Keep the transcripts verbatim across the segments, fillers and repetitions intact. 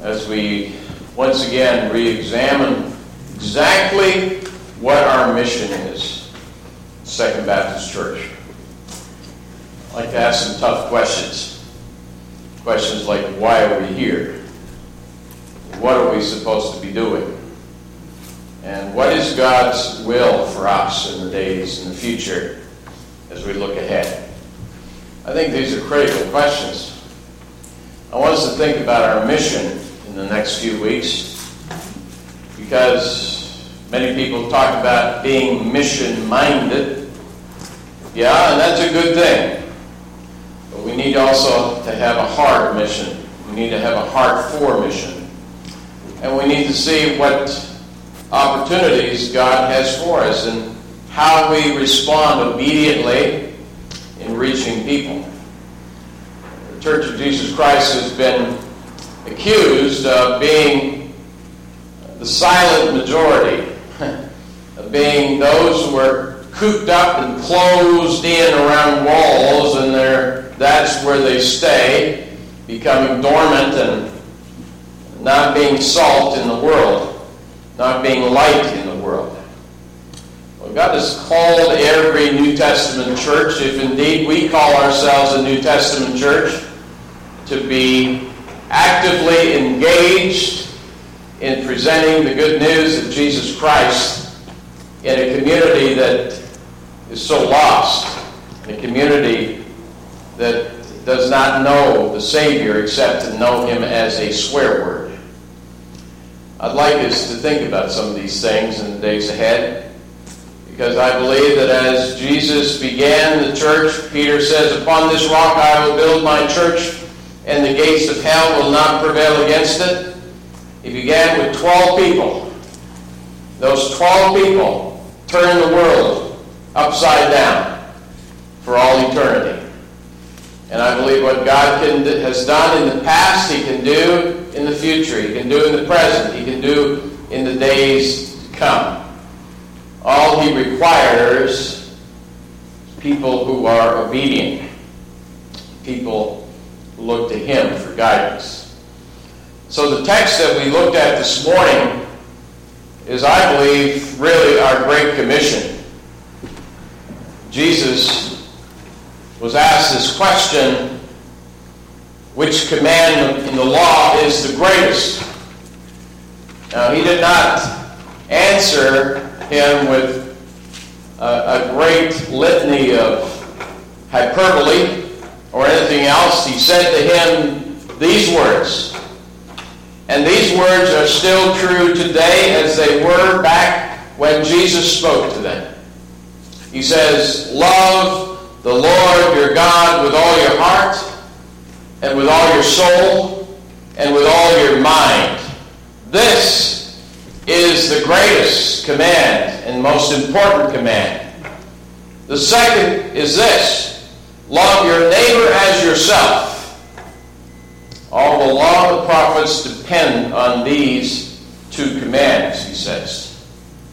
as we once again re-examine exactly what our mission is, Second Baptist Church. I'd like to ask some tough questions. Questions like, why are we here? What are we supposed to be doing? And what is God's will for us in the days in the future as we look ahead? I think these are critical questions. I want us to think about our mission in the next few weeks, because many people talk about being mission-minded. Yeah, and that's a good thing. But we need also to have a heart mission. We need to have a heart for mission. And we need to see what opportunities God has for us and how we respond obediently in reaching people. The Church of Jesus Christ has been accused of being the silent majority, of being those who are cooped up and closed in around walls, and they're, that's where they stay, becoming dormant and not being salt in the world, not being light in the world. Well, God has called every New Testament church, if indeed we call ourselves a New Testament church, to be actively engaged in presenting the good news of Jesus Christ in a community that is so lost, a community that does not know the Savior except to know Him as a swear word. I'd like us to think about some of these things in the days ahead, because I believe that as Jesus began the church, Peter says, "Upon this rock I will build my church, and the gates of hell will not prevail against it." He began with twelve people. Those twelve people turned the world upside down for all eternity. And I believe what God can, has done in the past, He can do in the future. He can do in the present. He can do in the days to come. All He requires is people who are obedient. People who look to Him for guidance. So the text that we looked at this morning is, I believe, really our Great Commission. Jesus was asked this question, which command in the law is the greatest? Now, He did not answer him with a, a great litany of hyperbole or anything else. He said to him these words, and these words are still true today as they were back when Jesus spoke to them. He says, "Love the Lord your God with all your heart, and with all your soul, and with all your mind. This is the greatest command and most important command. The second is this: love your neighbor as yourself. All the law and the prophets depend on these two commands," he says.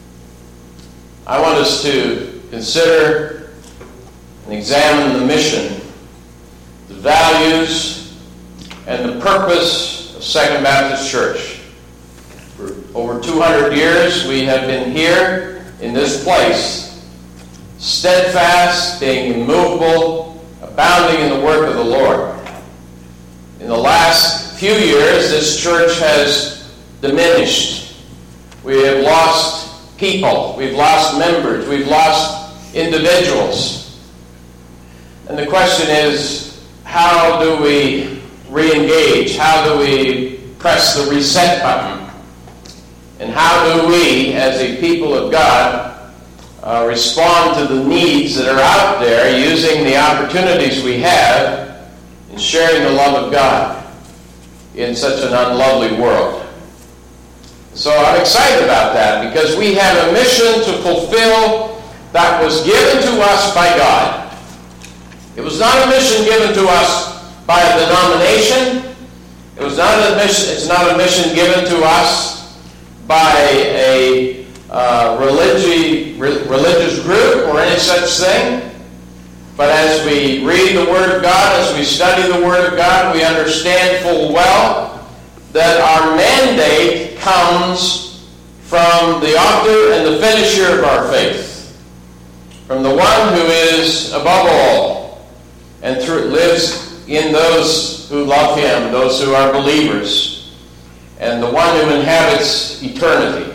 I want us to consider and examine the mission, the values, and the purpose of Second Baptist Church. For over two hundred years, we have been here in this place, steadfast, being immovable, abounding in the work of the Lord. In the last few years, this church has diminished. We have lost people. We've lost members. We've lost individuals. And the question is, how do we re-engage? How do we press the reset button? And how do we, as a people of God, uh, respond to the needs that are out there using the opportunities we have in sharing the love of God in such an unlovely world? So I'm excited about that, because we have a mission to fulfill that was given to us by God. It was not a mission given to us by a denomination. It was not a mission. It's not a mission given to us by a uh, religi- re- religious group or any such thing. But as we read the Word of God, as we study the Word of God, we understand full well that our mandate comes from the author and the finisher of our faith, from the one who is above all and through, lives in those who love him, those who are believers, and the one who inhabits eternity.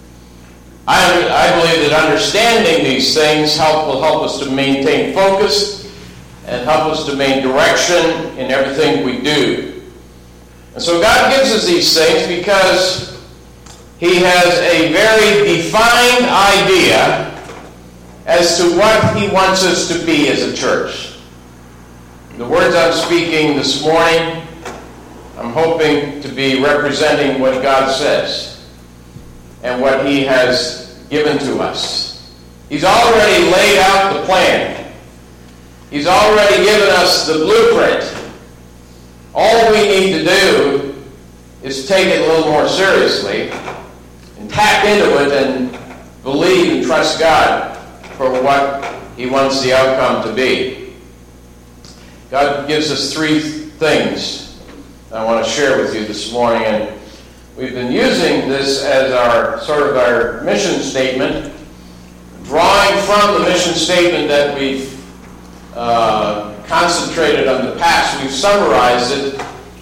I, I believe that understanding these things help will help us to maintain focus and help us to maintain direction in everything we do. And so God gives us these things because he has a very defined idea as to what he wants us to be as a church. The words I'm speaking this morning, I'm hoping to be representing what God says and what he has given to us. He's already laid out the plan. He's already given us the blueprint. All we need to do is take it a little more seriously and tap into it and believe and trust God for what he wants the outcome to be. God gives us three things I want to share with you this morning, and we've been using this as our sort of our mission statement, drawing from the mission statement that we've uh, concentrated on the past. We've summarized it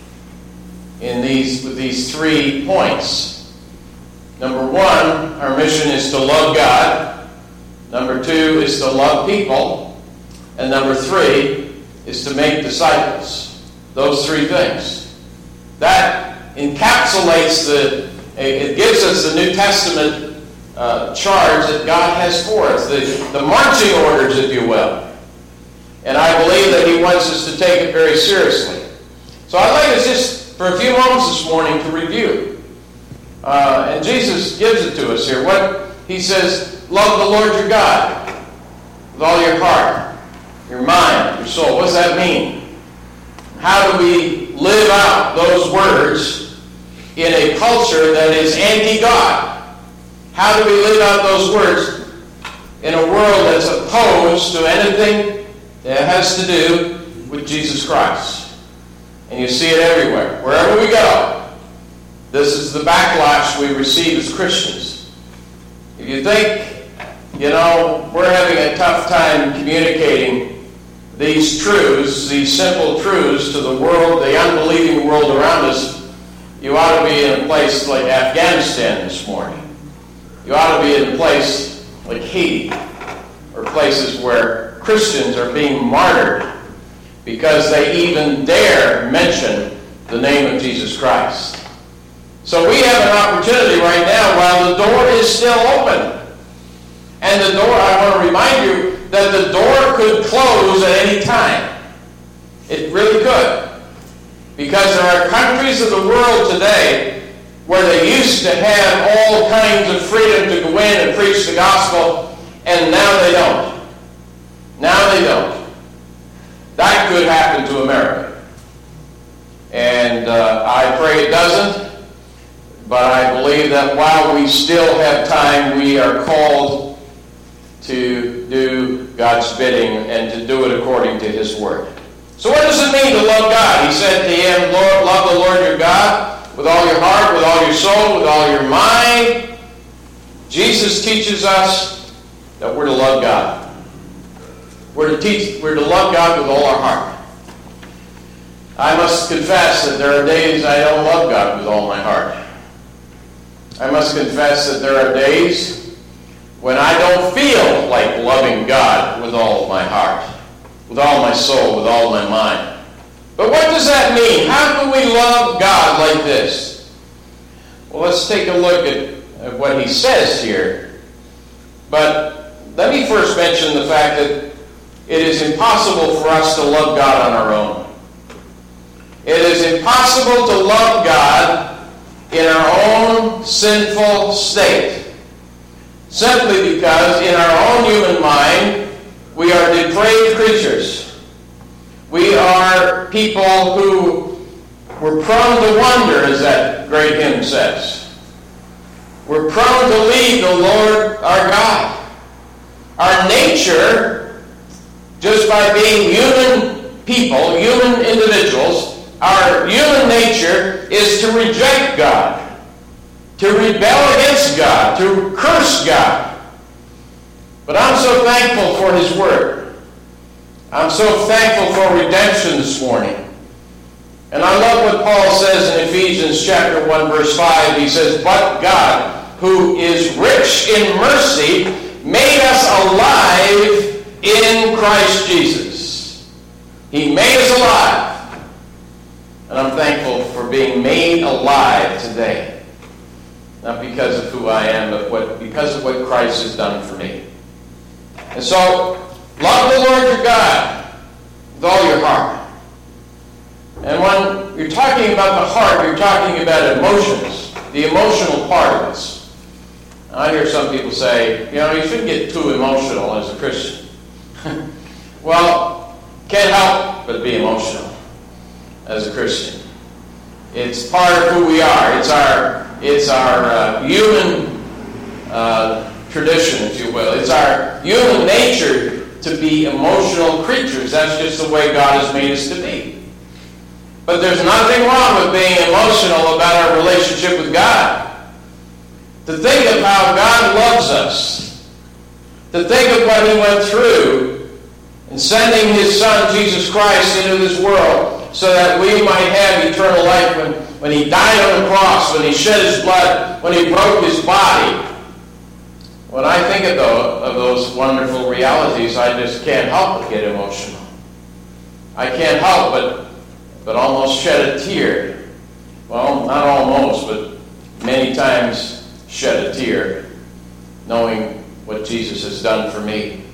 in these with these three points. Number one, our mission is to love God. Number two is to love people. And number three is to make disciples. Those three things. That encapsulates the, it gives us the New Testament uh, charge that God has for us, the, the marching orders, if you will. And I believe that he wants us to take it very seriously. So I'd like us just, for a few moments this morning, to review. Uh, and Jesus gives it to us here. What he says, love the Lord your God with all your heart, your mind, your soul. What does that mean? How do we live out those words in a culture that is anti-God? How do we live out those words in a world that's opposed to anything that has to do with Jesus Christ? And you see it everywhere. Wherever we go, this is the backlash we receive as Christians. If you think, you know, we're having a tough time communicating these truths, these simple truths to the world, the unbelieving world around us, you ought to be in a place like Afghanistan this morning. You ought to be in a place like Haiti, or places where Christians are being martyred because they even dare mention the name of Jesus Christ. So we have an opportunity right now while the door is still open. And the door, I want to remind you that the door could close at any time. It really could. Because there are countries of the world today where they used to have all kinds of freedom to go in and preach the gospel, and now they don't. Now they don't. That could happen to America. And uh, I pray it doesn't. But I believe that while we still have time, we are called to do God's bidding and to do it according to his word. So what does it mean to love God? He said to him, Lord, love the Lord your God with all your heart, with all your soul, with all your mind. Jesus teaches us that we're to love God. We're to teach, we're to love God with all our heart. I must confess that there are days I don't love God with all my heart. I must confess that there are days when I don't feel like loving God with all of my heart, with all my soul, with all my mind. But what does that mean? How can we love God like this? Well, let's take a look at, at what he says here. But let me first mention the fact that it is impossible for us to love God on our own. It is impossible to love God in our own sinful state, simply because in our own human mind we are depraved creatures. We are people who were prone to wander, as that great hymn says. We're prone to leave the Lord our God. Our nature, just by being human people, human individuals, our human nature is to reject God, to rebel against God, to curse God. But I'm so thankful for His Word. I'm so thankful for redemption this morning. And I love what Paul says in Ephesians chapter one, verse five. He says, "But God, who is rich in mercy, made us alive in Christ Jesus." He made us alive. And I'm thankful for being made alive today. Not because of who I am, but what, because of what Christ has done for me. And so, love the Lord your God with all your heart. And when you're talking about the heart, you're talking about emotions, the emotional part of us. I hear some people say, you know, you shouldn't get too emotional as a Christian. Well, can't help but be emotional as a Christian. It's part of who we are. It's our, it's our uh, human uh, tradition, if you will. It's our human nature to be emotional creatures. That's just the way God has made us to be. But there's nothing wrong with being emotional about our relationship with God. To think of how God loves us. To think of what He went through in sending His Son, Jesus Christ, into this world so that we might have eternal life when, when He died on the cross, when He shed His blood, when He broke His body. When I think of those, of those wonderful realities, I just can't help but get emotional. I can't help but but almost shed a tear. Well, not almost, but many times shed a tear, knowing what Jesus has done for me.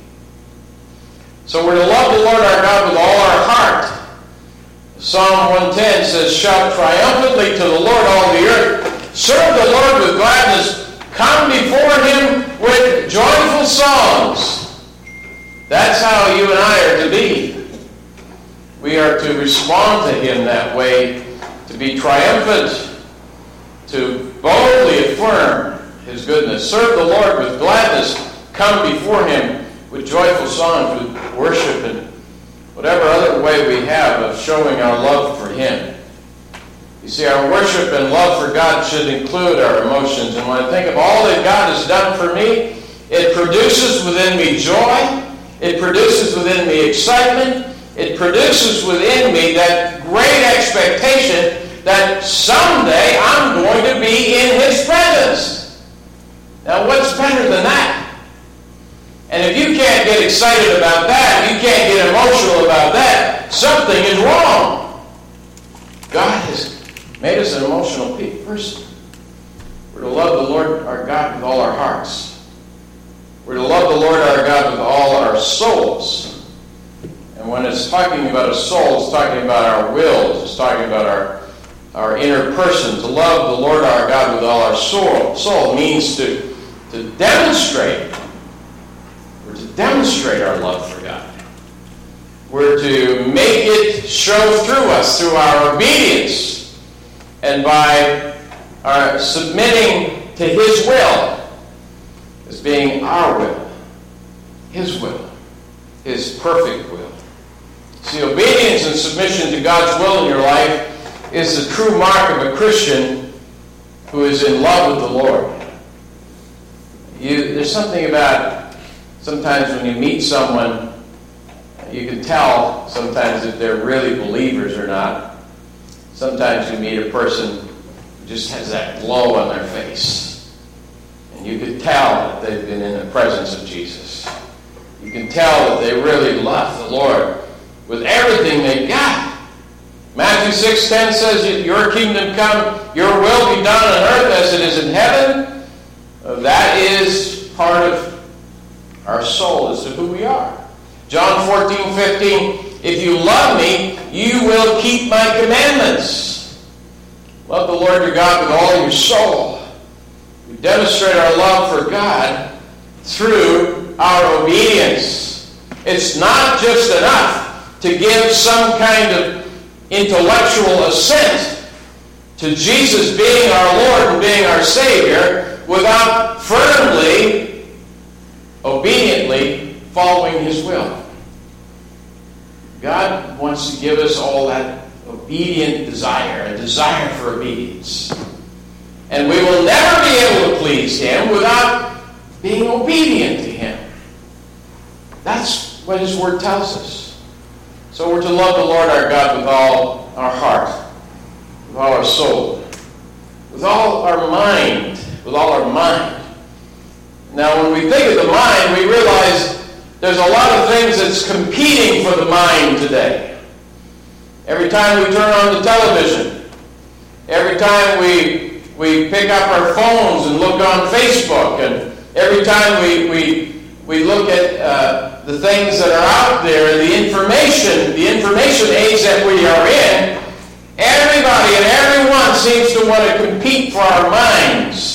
So we're to love the Lord our God with all our heart. Psalm one ten says, "Shout triumphantly to the Lord, all the earth. Serve the Lord with gladness. Come before Him with joyful songs." That's how you and I are to be. We are to respond to Him that way, to be triumphant, to boldly affirm His goodness. Serve the Lord with gladness. Come before Him with joyful songs, with worship, and whatever other way we have of showing our love for Him. You see, our worship and love for God should include our emotions. And when I think of all that God has done for me, it produces within me joy. It produces within me excitement. It produces within me that great expectation that someday I'm going to be in His presence. Now, what's better than that? And if you can't get excited about that, you can't get emotional about that, something is wrong. God has made us an emotional person. We're to love the Lord our God with all our hearts. We're to love the Lord our God with all our souls. And when it's talking about a soul, it's talking about our wills. It's talking about our, our inner person. To love the Lord our God with all our soul, soul means to, to demonstrate. We're to demonstrate our love for God. We're to make it show through us, through our obedience, and by our submitting to His will as being our will, His will, His perfect will. See, obedience and submission to God's will in your life is the true mark of a Christian who is in love with the Lord. You, there's something about, sometimes when you meet someone, you can tell sometimes if they're really believers or not. Sometimes you meet a person who just has that glow on their face. And you can tell that they've been in the presence of Jesus. You can tell that they really love the Lord with everything they've got. Matthew six ten says, "Your kingdom come, your will be done on earth as it is in heaven." That is part of our soul as to who we are. John fourteen fifteen, "If you love me, you will keep my commandments." Love the Lord your God with all your soul. We demonstrate our love for God through our obedience. It's not just enough to give some kind of intellectual assent to Jesus being our Lord and being our Savior without firmly, obediently following His will. God wants to give us all that obedient desire, a desire for obedience. And we will never be able to please Him without being obedient to Him. That's what His Word tells us. So we're to love the Lord our God with all our heart, with all our soul, with all our mind, with all our mind. Now, when we think of the mind, we realize there's a lot of things that's competing for the mind today. Every time we turn on the television, every time we we pick up our phones and look on Facebook, and every time we we we look at uh, the things that are out there, the information, the information age that we are in, everybody and everyone seems to want to compete for our minds.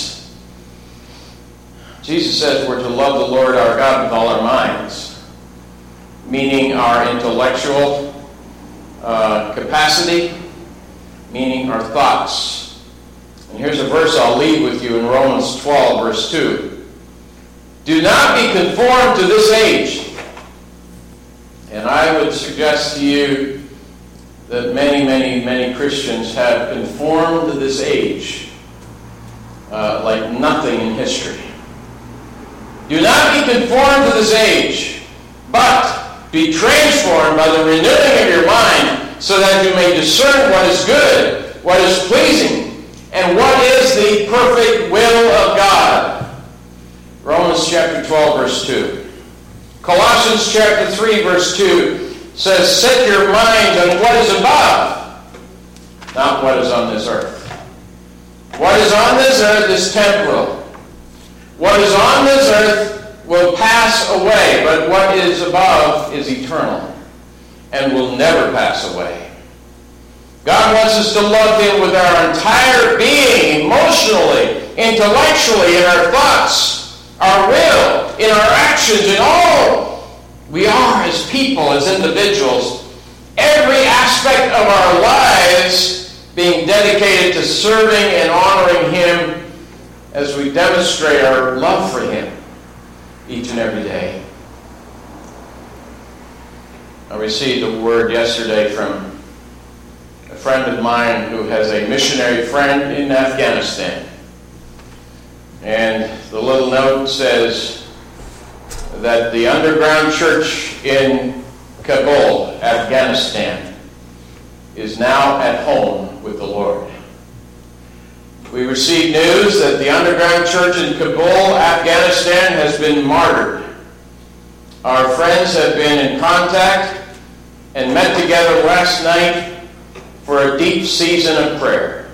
Jesus says we're to love the Lord our God with all our minds, meaning our intellectual uh, capacity, meaning our thoughts. And here's a verse I'll leave with you in Romans twelve, verse two. Do not be conformed to this age. And I would suggest to you that many, many, many Christians have conformed to this age uh, like nothing in history. Do not be conformed to this age, but be transformed by the renewing of your mind, so that you may discern what is good, what is pleasing, and what is the perfect will of God. Romans chapter twelve, verse two. Colossians chapter three, verse two says, set your mind on what is above, not what is on this earth. What is on this earth is temporal. What is on this earth will pass away, but what is above is eternal and will never pass away. God wants us to love Him with our entire being, emotionally, intellectually, in our thoughts, our will, in our actions, in all we are as people, as individuals. Every aspect of our lives being dedicated to serving and honoring Him as we demonstrate our love for Him each and every day. I received a word yesterday from a friend of mine who has a missionary friend in Afghanistan. And the little note says that the underground church in Kabul, Afghanistan, is now at home with the Lord. We received news that the underground church in Kabul, Afghanistan, has been martyred. Our friends have been in contact and met together last night for a deep season of prayer.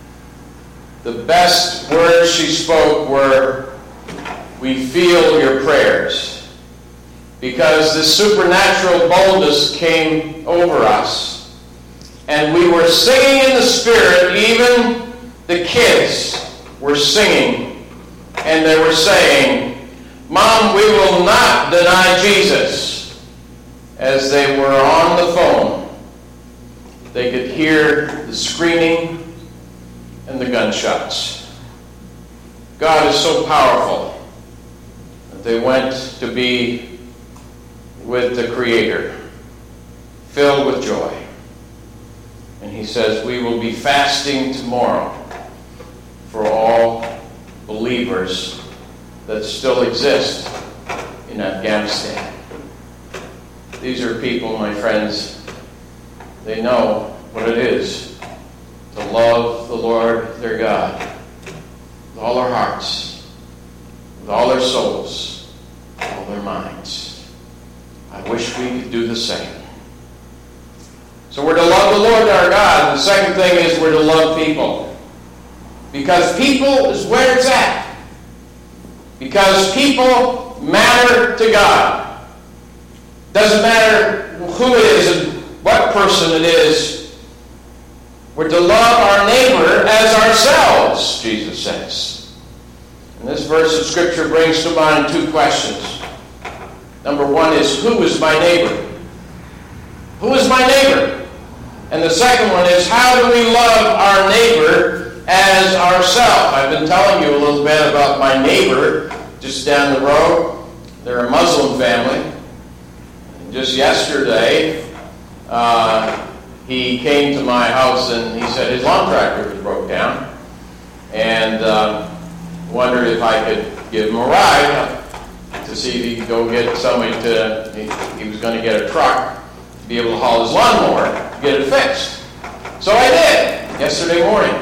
The best words she spoke were, we feel your prayers, because this supernatural boldness came over us. And we were singing in the Spirit. Even the kids were singing, and they were saying, Mom, we will not deny Jesus. As they were on the phone, they could hear the screaming and the gunshots. God is so powerful that they went to be with the Creator, filled with joy. And He says, we will be fasting tomorrow for all believers that still exist in Afghanistan. These are people, my friends, they know what it is to love the Lord their God with all their hearts, with all their souls, with all their minds. I wish we could do the same. So we're to love the Lord our God. The second thing is we're to love people. Because people is where it's at. Because people matter to God. Doesn't matter who it is and what person it is. We're to love our neighbor as ourselves, Jesus says. And this verse of Scripture brings to mind two questions. Number one is, who is my neighbor? Who is my neighbor? And the second one is, how do we love our neighbor as ourselves? I've been telling you a little bit about my neighbor just down the road. They're a Muslim family. And just yesterday, uh, he came to my house and he said his lawn tractor was broke down, and uh, wondered if I could give him a ride to see if he could go get somebody to, he, he was going to get a truck to be able to haul his lawnmower, get it fixed. So I did, yesterday morning.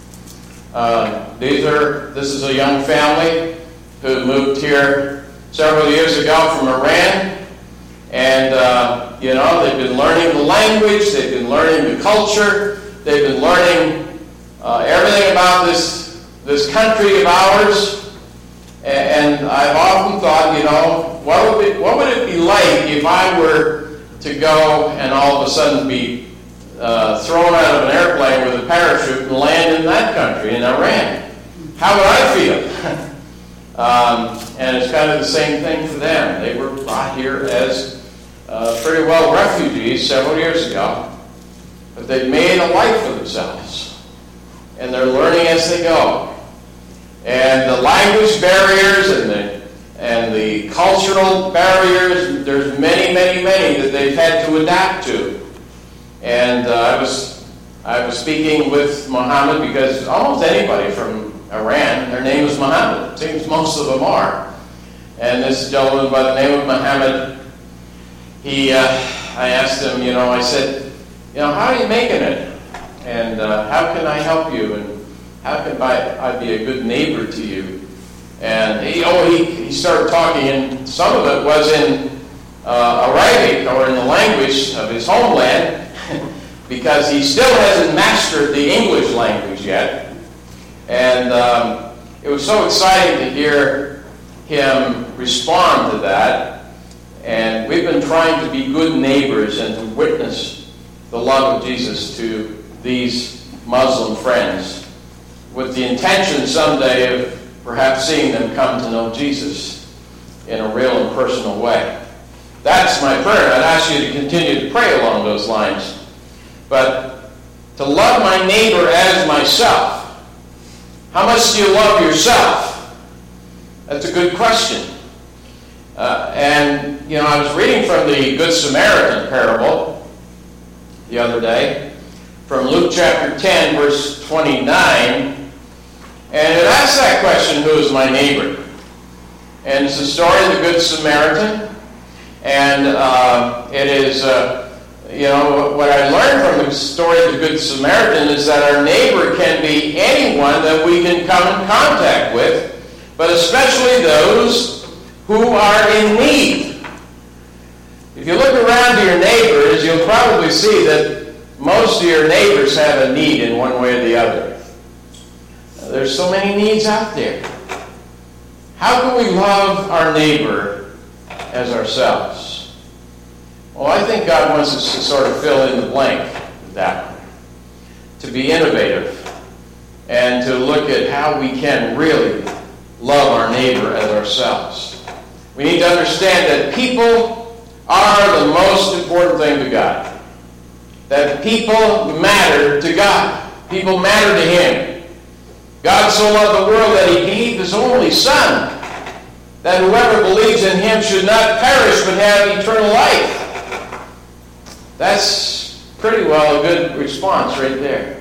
Uh, these are, this is a young family who moved here several years ago from Iran. And, uh, you know, they've been learning the language, they've been learning the culture, they've been learning uh, everything about this, this country of ours. And, and I've often thought, you know, what would, it, what would it be like if I were to go and all of a sudden be uh, thrown out of an airplane with a parachute and land in that country, in Iran? How would I feel? um, and it's kind of the same thing for them. They were brought here as Uh, pretty well refugees several years ago, but they've made a life for themselves, and they're learning as they go. And the language barriers and the and the cultural barriers, there's many, many, many that they've had to adapt to. And uh, I was I was speaking with Muhammad, because almost anybody from Iran, their name is Muhammad. It seems most of them are. And this gentleman by the name of Muhammad, He, uh, I asked him, you know, I said, you know, how are you making it? And uh, how can I help you? And how can I, I be a good neighbor to you? And he, oh, he, he started talking, and some of it was in uh, Arabic, or in the language of his homeland, because he still hasn't mastered the English language yet. And um, it was so exciting to hear him respond to that. And we've been trying to be good neighbors and to witness the love of Jesus to these Muslim friends, with the intention someday of perhaps seeing them come to know Jesus in a real and personal way. That's my prayer. I'd ask you to continue to pray along those lines. But to love my neighbor as myself, how much do you love yourself? That's a good question. Uh, and, you know, I was reading from the Good Samaritan parable the other day, from Luke chapter ten, verse twenty-nine, and it asks that question, who is my neighbor? And it's the story of the Good Samaritan, and uh, it is, uh, you know, what I learned from the story of the Good Samaritan is that our neighbor can be anyone that we can come in contact with, but especially those who are in need. If you look around to your neighbors, you'll probably see that most of your neighbors have a need in one way or the other. There's so many needs out there. How can we love our neighbor as ourselves? Well, I think God wants us to sort of fill in the blank with that one. To be innovative and to look at how we can really love our neighbor as ourselves. We need to understand that people are the most important thing to God. That people matter to God. People matter to Him. God so loved the world that He gave His only Son, that whoever believes in Him should not perish but have eternal life. That's pretty well a good response right there.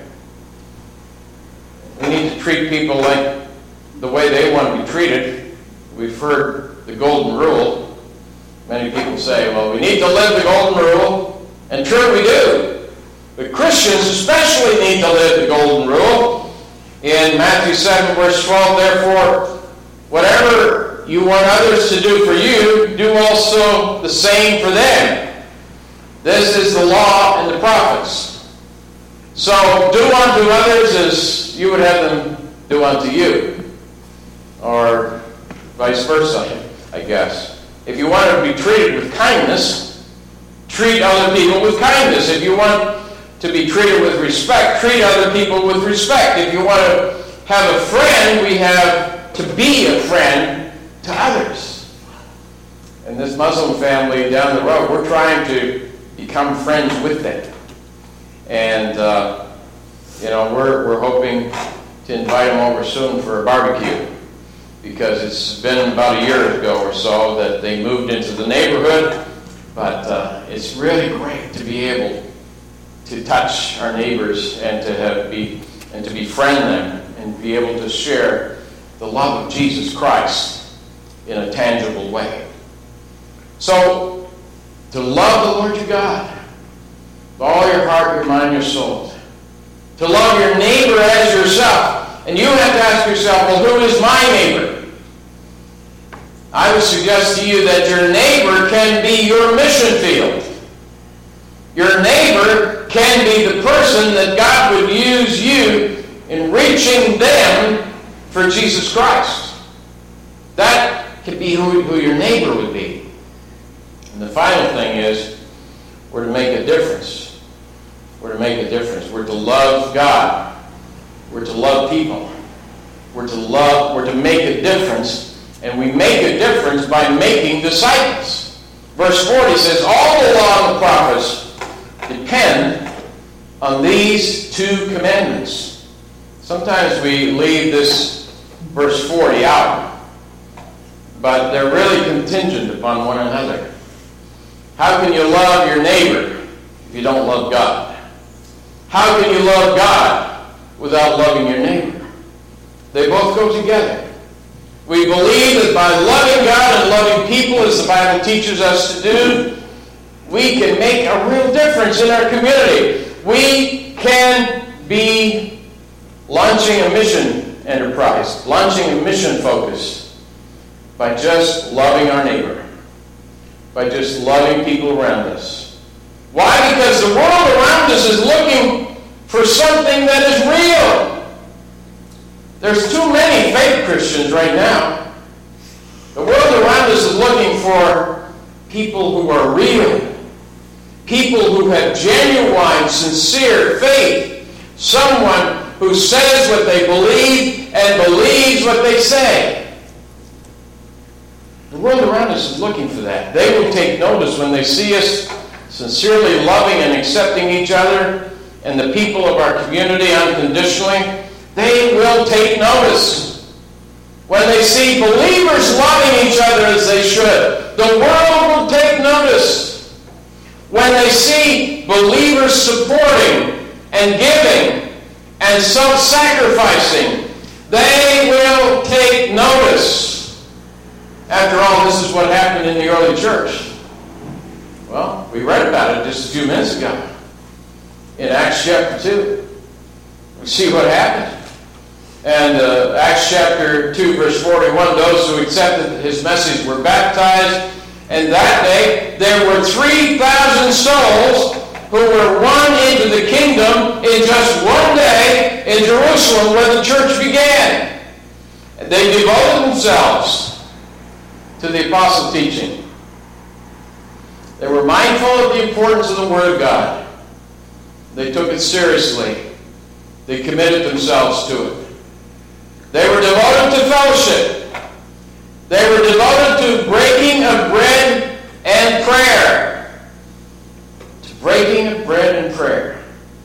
We need to treat people like the way they want to be treated. We've heard the golden rule. Many people say, well, we need to live the golden rule. And true, we do. But Christians especially need to live the golden rule. In Matthew seven, verse twelve, therefore, whatever you want others to do for you, do also the same for them. This is the law and the prophets. So do unto others as you would have them do unto you. Or vice versa, I guess. If you want to be treated with kindness, treat other people with kindness. If you want to be treated with respect, treat other people with respect. If you want to have a friend, we have to be a friend to others. And this Muslim family down the road, we're trying to become friends with them. And, uh, you know, we're, we're hoping to invite them over soon for a barbecue, because it's been about a year ago or so that they moved into the neighborhood. But uh, it's really great to be able to touch our neighbors and to have be and to befriend them and be able to share the love of Jesus Christ in a tangible way. So, to love the Lord your God with all your heart, your mind, your soul. To love your neighbor as yourself. And you have to ask yourself, well, who is my neighbor? I would suggest to you that your neighbor can be your mission field. Your neighbor can be the person that God would use you in reaching them for Jesus Christ. That could be who, who your neighbor would be. And the final thing is, we're to make a difference. We're to make a difference. We're to love God. We're to love people. We're to love, we're to make a difference. And we make a difference by making disciples. Verse forty says, all the law and the prophets depend on these two commandments. Sometimes we leave this verse forty out, but they're really contingent upon one another. How can you love your neighbor if you don't love God? How can you love God without loving your neighbor? They both go together. We believe that by loving God and loving people, as the Bible teaches us to do, we can make a real difference in our community. We can be launching a mission enterprise, launching a mission focus by just loving our neighbor, by just loving people around us. Why? Because the world around us is looking for something that is real. There's too many fake Christians right now. The world around us is looking for people who are real. People who have genuine, sincere faith. Someone who says what they believe and believes what they say. The world around us is looking for that. They will take notice when they see us sincerely loving and accepting each other and the people of our community unconditionally. They will take notice. When they see believers loving each other as they should, the world will take notice. When they see believers supporting and giving and self-sacrificing, they will take notice. After all, this is what happened in the early church. Well, we read about it just a few minutes ago in Acts chapter two. We see what happened. And uh, Acts chapter two, verse forty-one, those who accepted his message were baptized. And that day, there were three thousand souls who were won into the kingdom in just one day in Jerusalem where the church began. And they devoted themselves to the apostle teaching. They were mindful of the importance of the Word of God. They took it seriously. They committed themselves to it. They were devoted to fellowship. They were devoted to breaking of bread and prayer. To breaking of bread and prayer.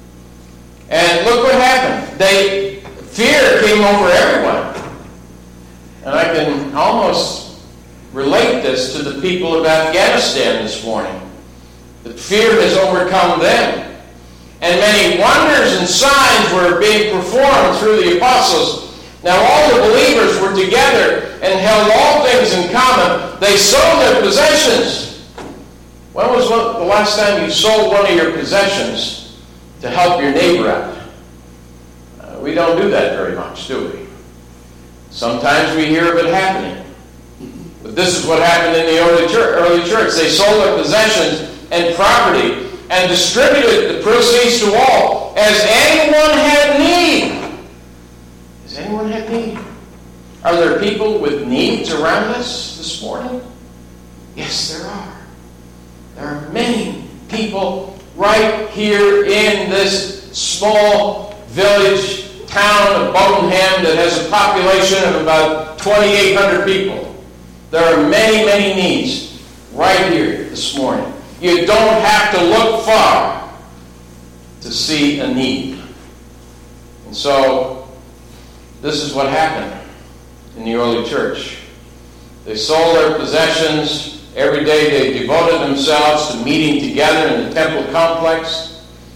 And look what happened. They, fear came over everyone. And I can almost relate this to the people of Afghanistan this morning. The fear has overcome them. And many wonders and signs were being performed through the apostles. Now all the believers were together and held all things in common. They sold their possessions. When was the last time you sold one of your possessions to help your neighbor out? Uh, we don't do that very much, do we? Sometimes we hear of it happening. But this is what happened in the early church. Early church. They sold their possessions and property and distributed the proceeds to all as anyone had need. Does anyone have need? Are there people with needs around us this morning? Yes, there are. There are many people right here in this small village town of Bowdenham that has a population of about twenty-eight hundred people. There are many, many needs right here this morning. You don't have to look far to see a need. And so, this is what happened in the early church. They sold their possessions. Every day they devoted themselves to meeting together in the temple complex. And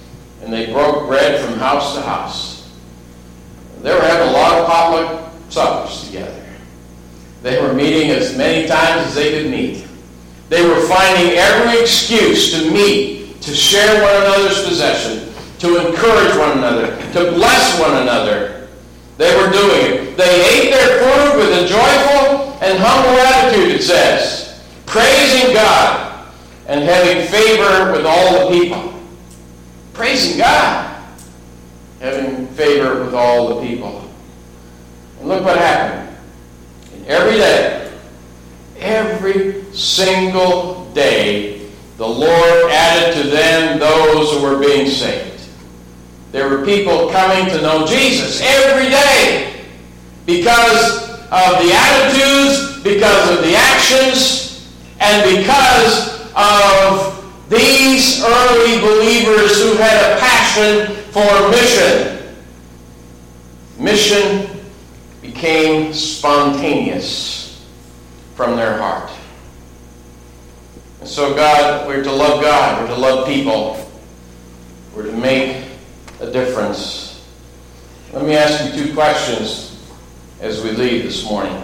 and they broke bread from house to house. They were having a lot of potluck suppers together. They were meeting as many times as they could meet. They were finding every excuse to meet, to share one another's possession, to encourage one another, to bless one another. They were doing it. They ate their food with a joyful and humble attitude, it says, praising God and having favor with all the people. Praising God, having favor with all the people. And look what happened. And every day, every single day, the Lord added to them those who were being saved. There were people coming to know Jesus every day because of the attitudes, because of the actions, and because of these early believers who had a passion for mission. Mission became spontaneous from their heart. And so God, we're to love God, we're to love people, we're to make a difference. Let me ask you two questions as we leave this morning.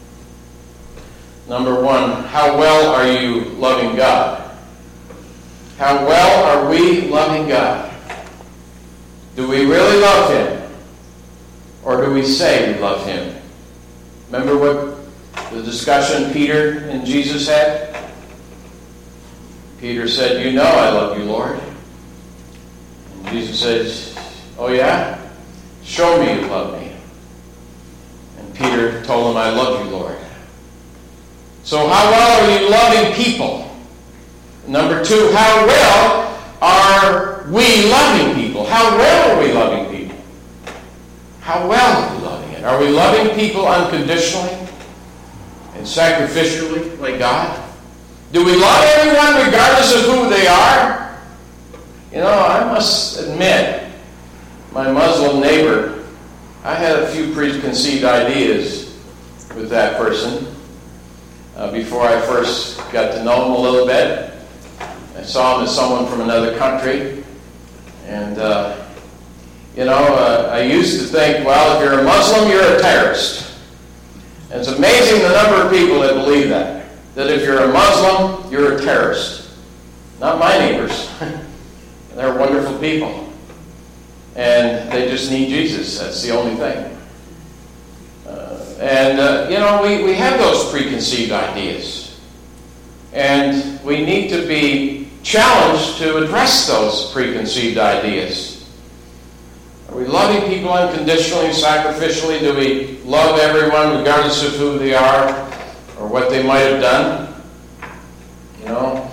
Number one, how well are you loving God? How well are we loving God? Do we really love Him? Or do we say we love Him? Remember what the discussion Peter and Jesus had? Peter said, "You know I love you, Lord." And Jesus says, "Oh yeah? Show me you love me." And Peter told him, "I love you, Lord." So how well are you loving people? Number two, how well are we loving people? How well are we loving people? How well are we loving it? Are we loving people unconditionally and sacrificially like God? Do we love everyone regardless of who they are? You know, I must admit, my Muslim neighbor, I had a few preconceived ideas with that person uh, before I first got to know him a little bit. I saw him as someone from another country. And, uh, you know, uh, I used to think, well, if you're a Muslim, you're a terrorist. And it's amazing the number of people that believe that. That if you're a Muslim, you're a terrorist. Not my neighbors. They're wonderful people. And they just need Jesus. That's the only thing. Uh, and, uh, you know, we, we have those preconceived ideas. And we need to be challenged to address those preconceived ideas. Are we loving people unconditionally, sacrificially? Do we love everyone regardless of who they are or what they might have done? You know,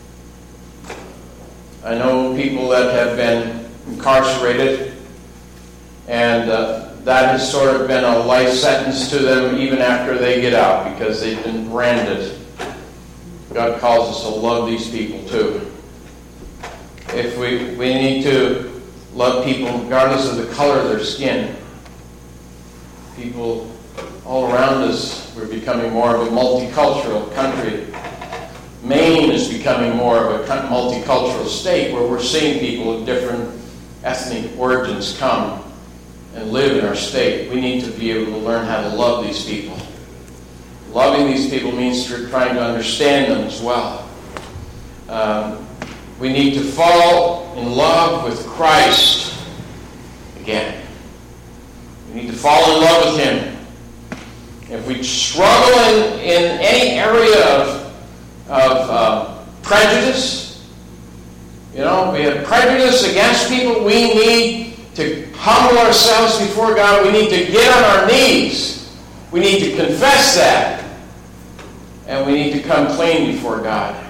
I know people that have been incarcerated, and uh, that has sort of been a life sentence to them even after they get out because they've been branded. God calls us to love these people too. If we, we need to love people regardless of the color of their skin. People all around us, we're becoming more of a multicultural country. Maine is becoming more of a multicultural state where we're seeing people of different ethnic origins come and live in our state. We need to be able to learn how to love these people. Loving these people means trying to understand them as well. Um, we need to fall in love with Christ again. We need to fall in love with Him. If we struggle in, in any area of, of uh, prejudice, you know, we have prejudice against people, we need to humble ourselves before God. We need to get on our knees. We need to confess that. And we need to come clean before God.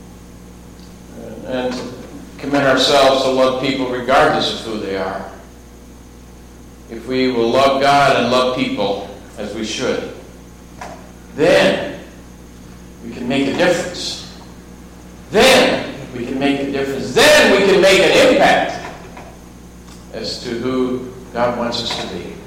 And commit ourselves to love people regardless of who they are. If we will love God and love people as we should, then we can make a difference. Then we can make a difference. Then we can make an impact as to who God wants us to be.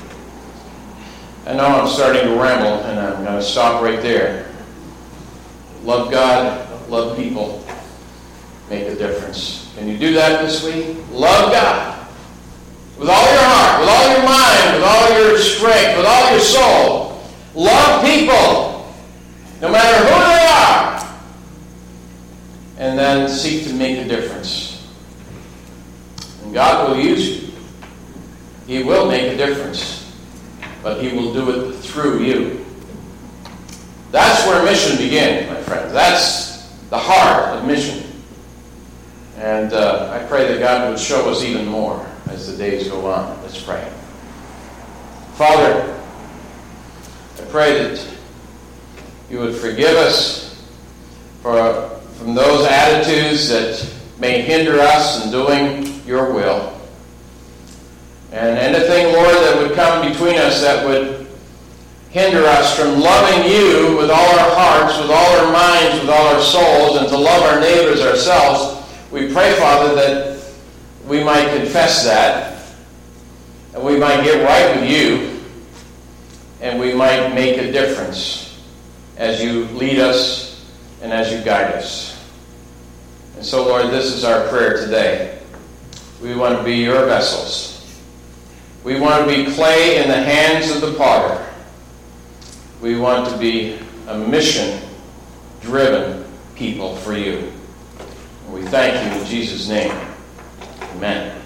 I know I'm starting to ramble, and I'm going to stop right there. Love God, love people, make a difference. Can you do that this week? Love God with all your heart, with all your mind, with all your strength, with all your soul. Love people, no matter who they are. And then seek to make a difference. And God will use you. He will make a difference. But He will do it through you. That's where mission begins, my friends. That's the heart of mission. And uh, I pray that God would show us even more as the days go on. Let's pray. Father, I pray that you would forgive us for, from those attitudes that may hinder us in doing your will. And anything, Lord, that would come between us that would hinder us from loving you with all our hearts, with all our minds, with all our souls, and to love our neighbors ourselves, we pray, Father, that we might confess that, and we might get right with you, and we might make a difference as you lead us and as you guide us. And so, Lord, this is our prayer today. We want to be your vessels. We want to be clay in the hands of the potter. We want to be a mission-driven people for you. And we thank you in Jesus' name. Amen.